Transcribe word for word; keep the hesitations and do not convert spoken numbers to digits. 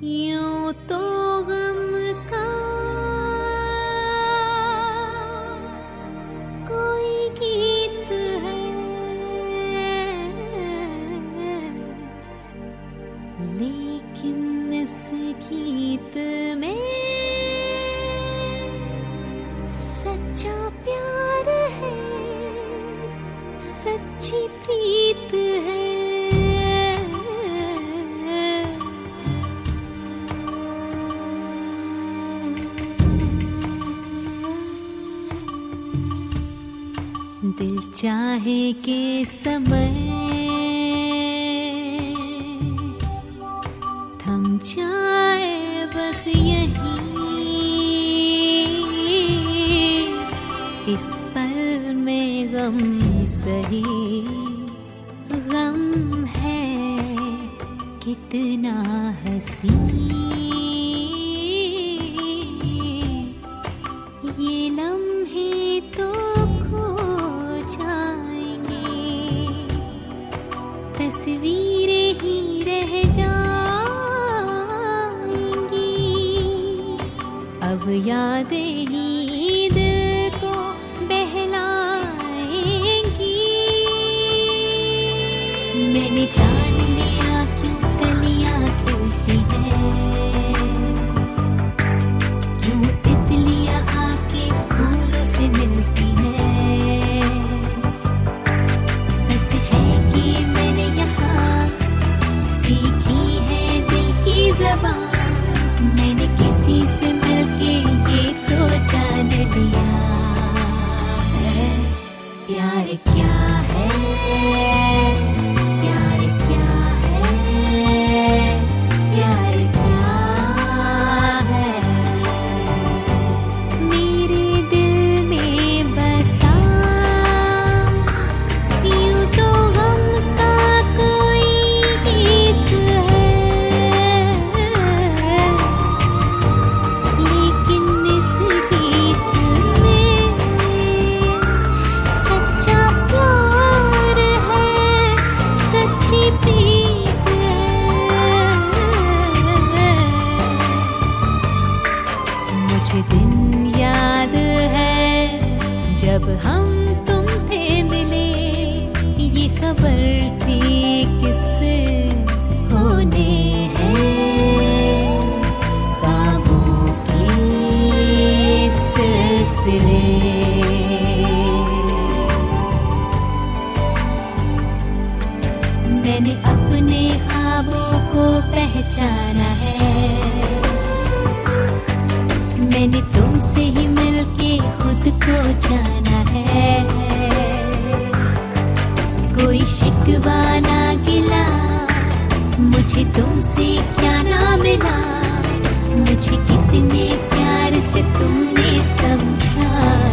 यूं तो गम का कोई गीत है, लेकिन इस गीत में सच्चा प्यार है, सच्ची प्रीत है। दिल चाहे के समय थम जाए बस यहीं, इस पल में गम सही, गम है कितना हंसी। ये लम्हे तो तस्वीरें ही रह जाएंगी, अब यादें ही दिल को बहलाएंगी। मैंने जान लिया क्यों कलियां खिलती हैं, क्यों तितलियां आके फूलों से मिलती हैं। मैंने किसी से मिलके ये तो जान लिया है, प्यार क्या है, प्यार क्या है, प्यार क्या है। मेरे दिल में बसा यूं तो गम का कोई गीत है, दिन याद है जब हम तुम थे मिले, ये खबर थी किससे होने हैं ख्वाबों के सिलसिले। मैंने अपने ख्वाबों को पहचाना है, मैंने तुमसे ही मिलके खुद को जाना है। कोई शिकवा ना गिला, मुझे तुमसे क्या ना मिला, मुझे कितने प्यार से तुमने समझा।